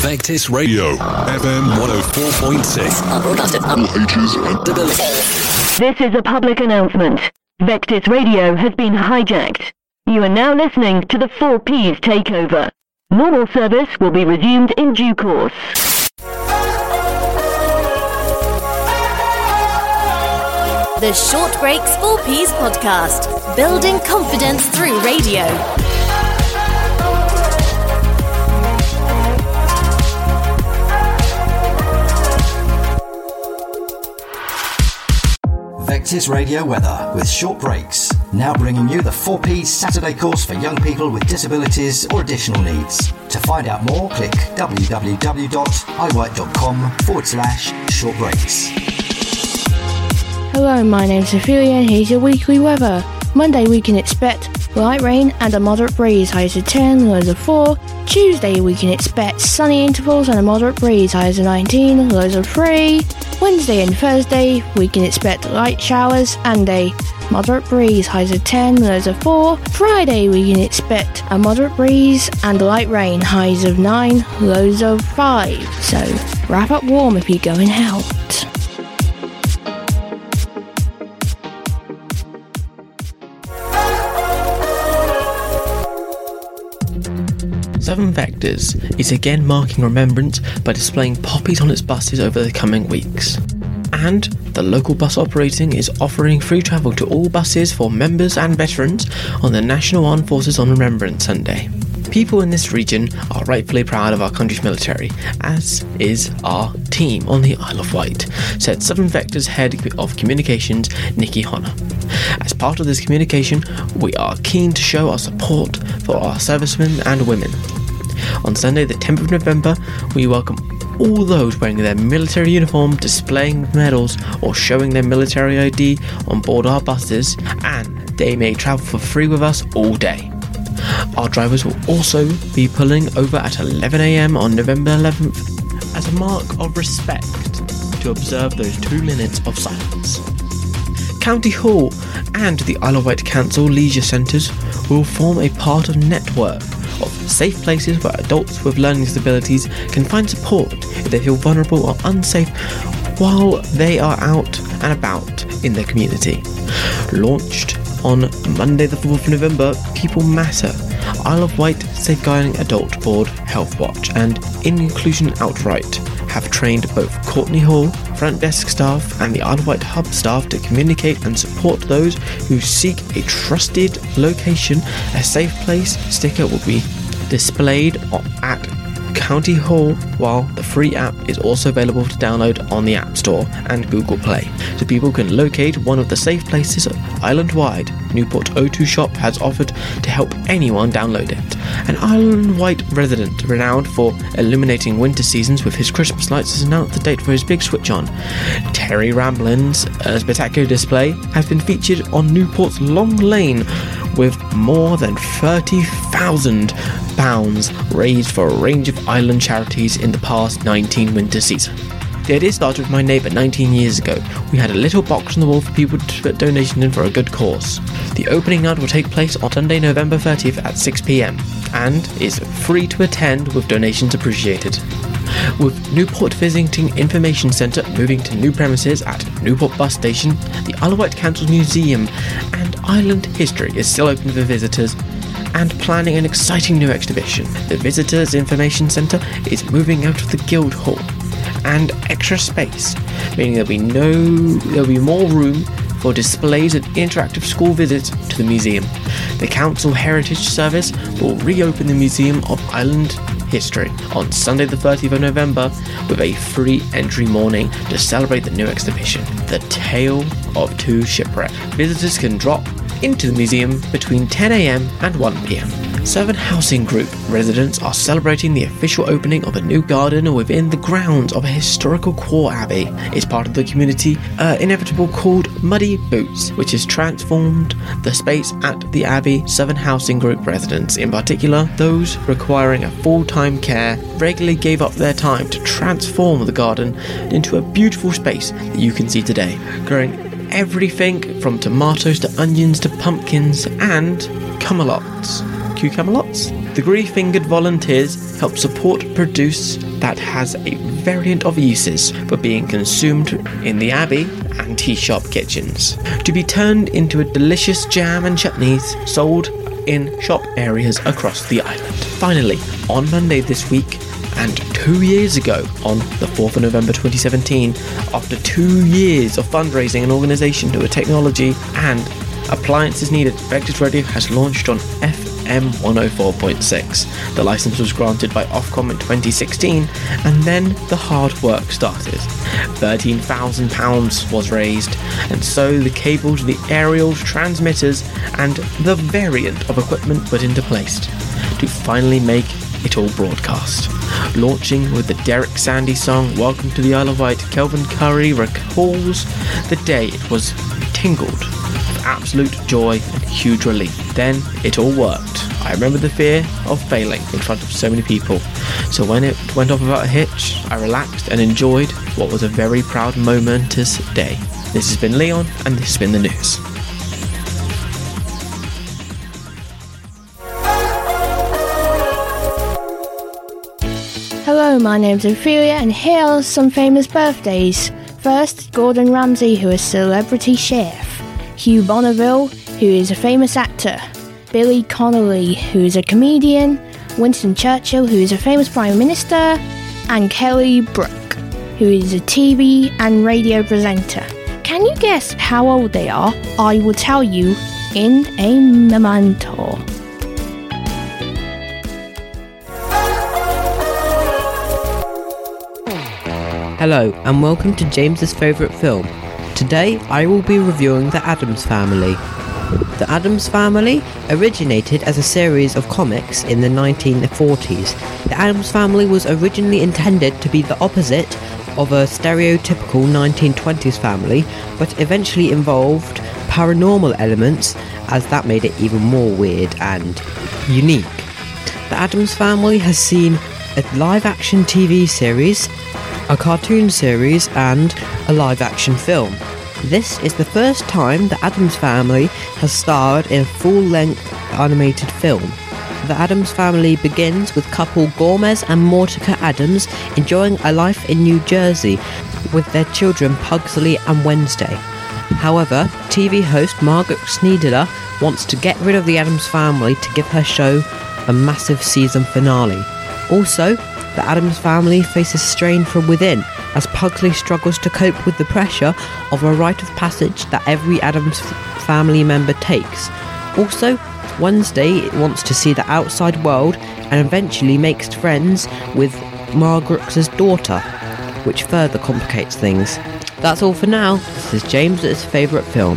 Vectis Radio, FM 104.6. Broadcasted all ages and abilities. This is a public announcement. Vectis Radio has been hijacked. You are now listening to the 4Ps takeover. Normal service will be resumed in due course. The Short Breaks 4Ps podcast, building confidence through radio. Vectis Radio Weather with Short Breaks, now bringing you the 4Ps Saturday course for young people with disabilities or additional needs. To find out more, click www.iwork.com/shortbreaks. Hello, my name's Ophelia and here's your weekly weather. Monday we can expect light rain and a moderate breeze, highs of 10, lows of 4. Tuesday we can expect sunny intervals and a moderate breeze, highs of 19, lows of 3. Wednesday and Thursday we can expect light showers and a moderate breeze, highs of 10, lows of 4. Friday we can expect a moderate breeze and light rain, highs of 9, lows of 5. So wrap up warm if you're going out. Seven Vectors is again marking remembrance by displaying poppies on its buses over the coming weeks. And the local bus operating is offering free travel to all buses for members and veterans on the National Armed Forces on Remembrance Sunday. People in this region are rightfully proud of our country's military, as is our team on the Isle of Wight, said Seven Vectors Head of Communications, Nikki Honor. As part of this communication, we are keen to show our support for our servicemen and women. On Sunday the 10th of November, we welcome all those wearing their military uniform, displaying medals or showing their military ID on board our buses, and they may travel for free with us all day. Our drivers will also be pulling over at 11 a.m. on November 11th as a mark of respect to observe those 2 minutes of silence. County Hall and the Isle of Wight Council Leisure Centres will form a part of network of safe places where adults with learning disabilities can find support if they feel vulnerable or unsafe while they are out and about in their community. Launched on Monday the 4th of November, People Matter, Isle of Wight Safeguarding Adult Board Health Watch and Inclusion Outright have trained both Courtney Hall, front desk staff and the Isle of Wight hub staff to communicate and support those who seek a trusted location. A safe place sticker will be displayed at County Hall, while the free app is also available to download on the App Store and Google Play, so people can locate one of the safe places island-wide. Newport O2 Shop has offered to help anyone download it. An Island Wight resident renowned for illuminating winter seasons with his Christmas lights has announced the date for his big switch on. Terry Ramblin's spectacular display has been featured on Newport's Long Lane, with more than £30,000 raised for a range of island charities in the past 19 winter season. The idea started with my neighbour 19 years ago. We had a little box on the wall for people to put donations in for a good cause. The opening night will take place on Sunday, November 30th at 6 p.m. and is free to attend with donations appreciated. With Newport Visiting Information Centre moving to new premises at Newport Bus Station, the Isle of Wight Council Museum and Island History is still open for visitors and planning an exciting new exhibition. The Visitors Information Centre is moving out of the Guildhall and extra space, meaning there'll be more room for displays and interactive school visits to the museum. The Council Heritage Service will reopen the Museum of Island History on Sunday the 30th of November with a free entry morning to celebrate the new exhibition, The Tale of Two Shipwrecks. Visitors can drop into the museum between 10 a.m. and 1 p.m. Seven Housing Group residents are celebrating the official opening of a new garden within the grounds of a historical Quor Abbey. It's part of the community inevitable called Muddy Boots, which has transformed the space at the Abbey. Seven Housing Group residents, in particular those requiring a full-time care, regularly gave up their time to transform the garden into a beautiful space that you can see today, growing everything from tomatoes to onions to pumpkins and cucamelots. The Three-Fingered Volunteers help support, produce that has a variant of uses for being consumed in the Abbey and tea shop kitchens, to be turned into a delicious jam and chutneys sold in shop areas across the island. Finally, on Monday this week, and 2 years ago, on the 4th of November 2017, after 2 years of fundraising and organisation to a technology and appliances needed, Vectis Radio has launched on FM 104.6. The licence was granted by Ofcom in 2016, and then the hard work started. £13,000 was raised, and so the cables, the aerials, transmitters, and the variant of equipment put into place to finally make it all broadcast. Launching with the Derek Sandy song Welcome to the Isle of Wight, Kelvin Curry recalls the day it was tingled with absolute joy and huge relief. Then it all worked. I remember the fear of failing in front of so many people. So when it went off without a hitch, I relaxed and enjoyed what was a very proud, momentous day. This has been Leon, and this has been the news. Hello, my name's Ophelia, and here are some famous birthdays. First, Gordon Ramsay, who is a celebrity chef. Hugh Bonneville, who is a famous actor. Billy Connolly, who is a comedian. Winston Churchill, who is a famous Prime Minister. And Kelly Brook, who is a TV and radio presenter. Can you guess how old they are? I will tell you in a memento. Hello and welcome to James's favourite film. Today I will be reviewing The Addams Family. The Addams Family originated as a series of comics in the 1940s. The Addams Family was originally intended to be the opposite of a stereotypical 1920s family, but eventually involved paranormal elements, as that made it even more weird and unique. The Addams Family has seen a live-action TV series, a cartoon series, and a live-action film. This is the first time the Addams Family has starred in a full-length animated film. The Addams Family begins with couple Gomez and Morticia Addams enjoying a life in New Jersey with their children Pugsley and Wednesday. However, TV host Margaret Sneederer wants to get rid of the Addams Family to give her show a massive season finale. Also, the Addams Family faces strain from within as Pugsley struggles to cope with the pressure of a rite of passage that every Addams family member takes. Also, Wednesday wants to see the outside world and eventually makes friends with Margaret's daughter, which further complicates things. That's all for now. This is James's favourite film.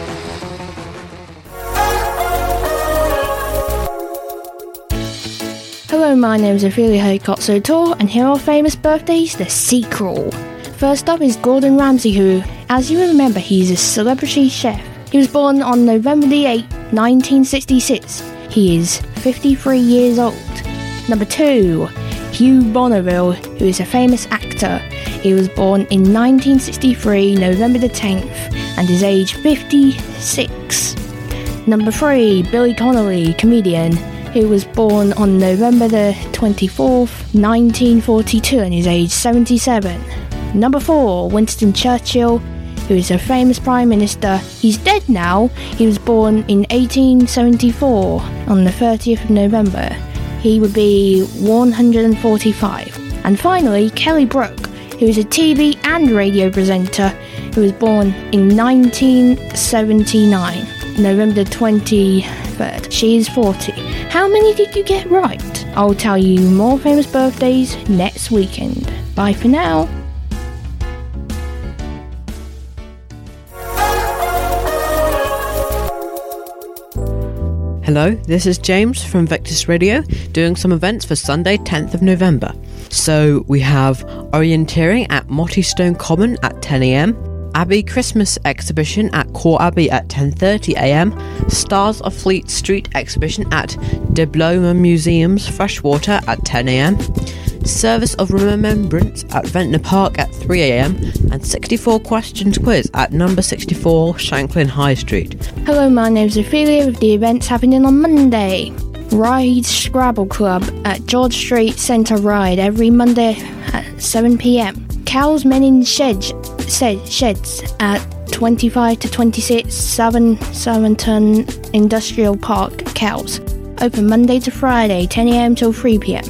Hello, my name is Ophelia Haycott-Sotor, and here are famous birthdays, the sequel. First up is Gordon Ramsay, who, as you remember, he's a celebrity chef. He was born on November the 8th, 1966. He is 53 years old. Number 2, Hugh Bonneville, who is a famous actor. He was born in 1963, November the 10th, and is age 56. Number 3, Billy Connolly, comedian, who was born on November the 24th, 1942, and is age 77. Number 4, Winston Churchill, who is a famous Prime Minister. He's dead now. He was born in 1874 on the 30th of November. He would be 145. And finally, Kelly Brook, who is a TV and radio presenter, who was born in 1979, November the 23rd. She is 40. How many did you get right? I'll tell you more famous birthdays next weekend. Bye for now. Hello, this is James from Vectis Radio, doing some events for Sunday 10th of November. So we have orienteering at Mottystone Common at 10 a.m, Abbey Christmas exhibition at Core Abbey at 10:30 a.m, Stars of Fleet Street exhibition at Diploma Museums Freshwater at 10 a.m, Service of Remembrance at Ventnor Park at 3 a.m, and 64 questions quiz at number 64 Shanklin High Street. Hello, my name's Ophelia with the events happening on Monday. Ride Scrabble Club at George Street Centre Ride every Monday at 7 p.m. Cowes Men in Sheds at 25 to 26 Southampton Industrial Park, Cowes. Open Monday to Friday, 10 a.m. till 3 p.m.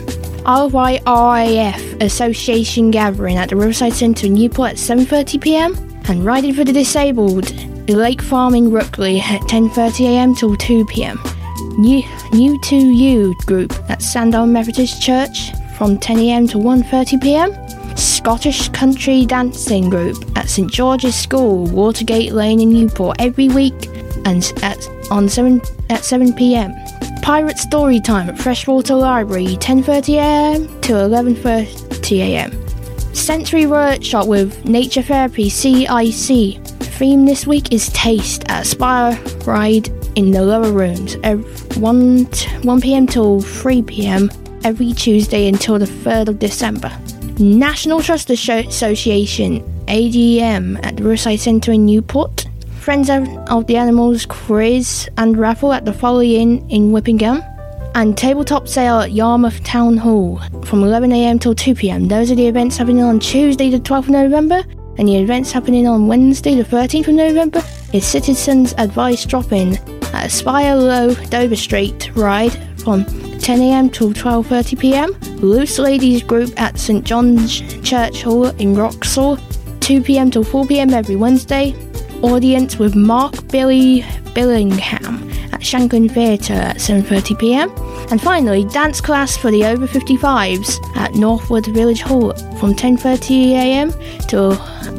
RYRAF Association Gathering at the Riverside Centre in Newport at 7:30 p.m. And Riding for the Disabled, Lake Farming Rookley at 10:30 a.m. till 2 p.m. New to You group at Sandown Methodist Church from 10 a.m. to 1:30 p.m. Scottish Country Dancing Group at St George's School, Watergate Lane in Newport every week and at 7 p.m. Pirate Story Time at Freshwater Library 10:30 a.m. to 11:30 a.m. Sensory Workshop with Nature Therapy CIC. Theme this week is Taste at Aspire Ride in the lower rooms at 1 p.m. till 3 p.m. every Tuesday until the 3rd of December. National Trust Association ADM at the Riverside Centre in Newport. Friends of the Animals quiz and raffle at the Folly Inn in Whippingham. And tabletop sale at Yarmouth Town Hall from 11 a.m. till 2 p.m. Those are the events happening on Tuesday the 12th of November. And the events happening on Wednesday the 13th of November is Citizens Advice Drop-In at Aspire Low Dover Street Ride from 10 a.m. till 12:30 p.m. Loose Ladies Group at St John's Church Hall in Wroxall 2 p.m. till 4 p.m. every Wednesday. Audience with Mark Billy Billingham at Shanklin Theatre at 7:30 p.m. And finally, dance class for the over 55s at Northwood Village Hall from 10:30 a.m. till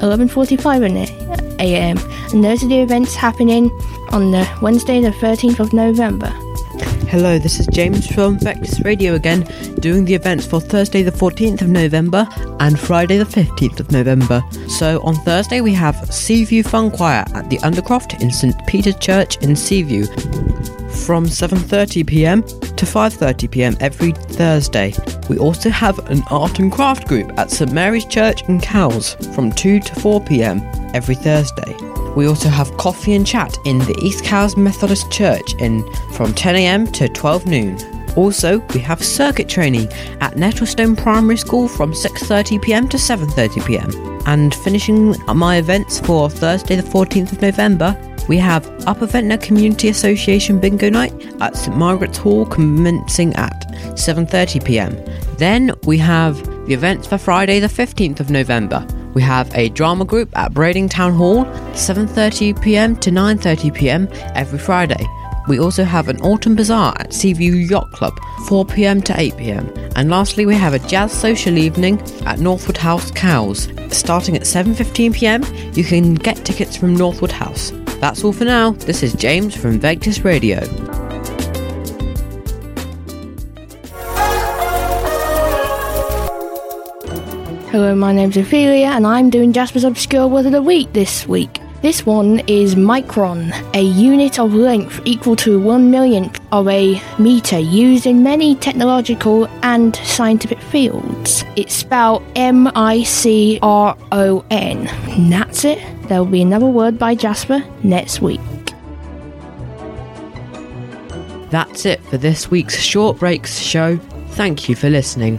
11:45 a.m. And those are the events happening on the Wednesday the 13th of November. Hello, this is James from Vectis Radio again, doing the events for Thursday the 14th of November and Friday the 15th of November. So on Thursday we have Seaview Fun Choir at the Undercroft in St Peter's Church in Seaview from 7:30 p.m. to 5:30 p.m. every Thursday. We also have an art and craft group at St Mary's Church in Cowes from 2 to 4 p.m. every Thursday. We also have coffee and chat in the East Cowes Methodist Church from 10 a.m. to 12 noon. Also, we have circuit training at Nettlestone Primary School from 6:30 p.m. to 7:30 p.m. And finishing my events for Thursday the 14th of November, we have Upper Ventnor Community Association Bingo Night at St Margaret's Hall commencing at 7:30 p.m. Then we have the events for Friday the 15th of November. We have a drama group at Brading Town Hall, 7:30 p.m. to 9:30 p.m. every Friday. We also have an autumn bazaar at Seaview Yacht Club, 4 p.m. to 8 p.m. And lastly, we have a jazz social evening at Northwood House, Cowes. Starting at 7:15 p.m, you can get tickets from Northwood House. That's all for now. This is James from Vectis Radio. Hello, my name's Ophelia and I'm doing Jasper's Obscure Word of the Week this week. This one is micron, a unit of length equal to 1/1,000,000th of a metre used in many technological and scientific fields. It's spelled MICRON. And that's it. There'll be another word by Jasper next week. That's it for this week's Short Breaks show. Thank you for listening.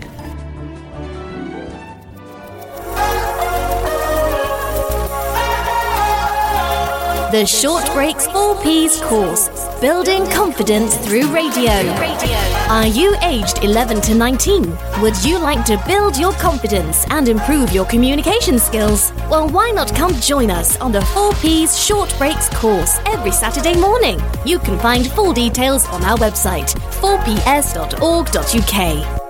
The Short Breaks 4Ps course, Building Confidence Through Radio. Are you aged 11 to 19? Would you like to build your confidence and improve your communication skills? Well, why not come join us on the 4Ps Short Breaks course every Saturday morning? You can find full details on our website, 4ps.org.uk.